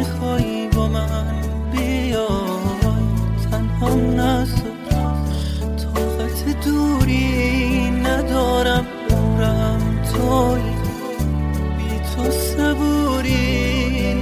میخوایی با من بیای، تنها نذار، طاقت دوری ندارم، عمرم تویی، بی تو صبوری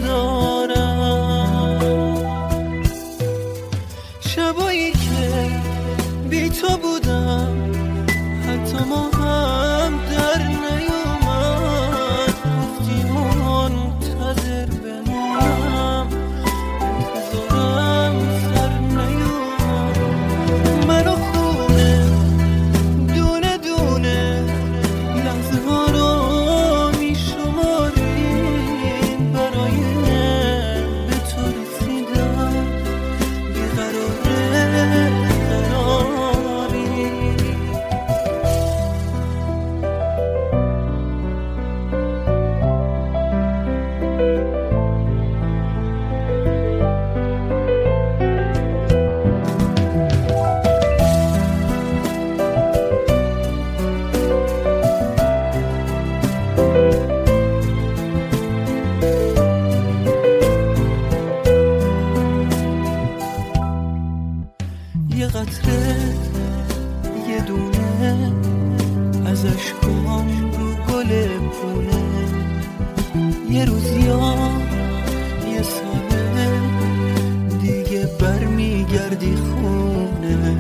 ندارم. شبایی که بی تو بودم حتی ما هم در نیومد، گفتی منتظر بمونم، انتظارم سر نیومد. منو خونه دونه دونه لحظه ها رو میشماریم، برای به تو رسیدم بیقراره قراری. یه قطره یه دونه از اشکام رو گل پونه، یه روزیام یه ساله دیگه برمیگردی خونه.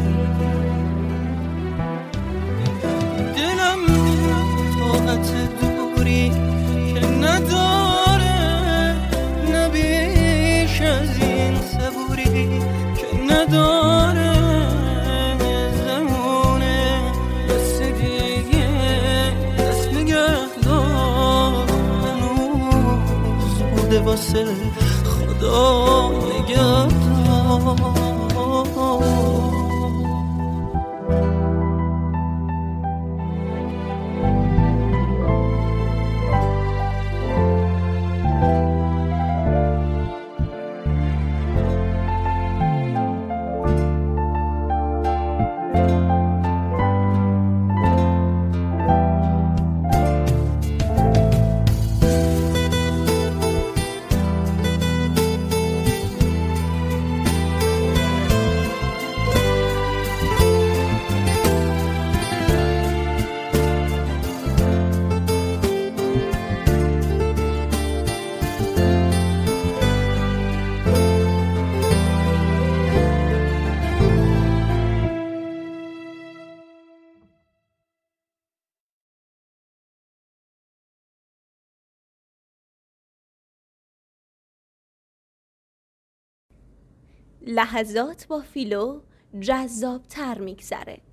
دلم طاقت دوری که نداره، نبیش از این صبوری که نداره، زمونه دست دیگه دست نگه دار، هنوز بوده واسه خدا نگه دار. لحظات با فیلو جذاب‌تر میگذره.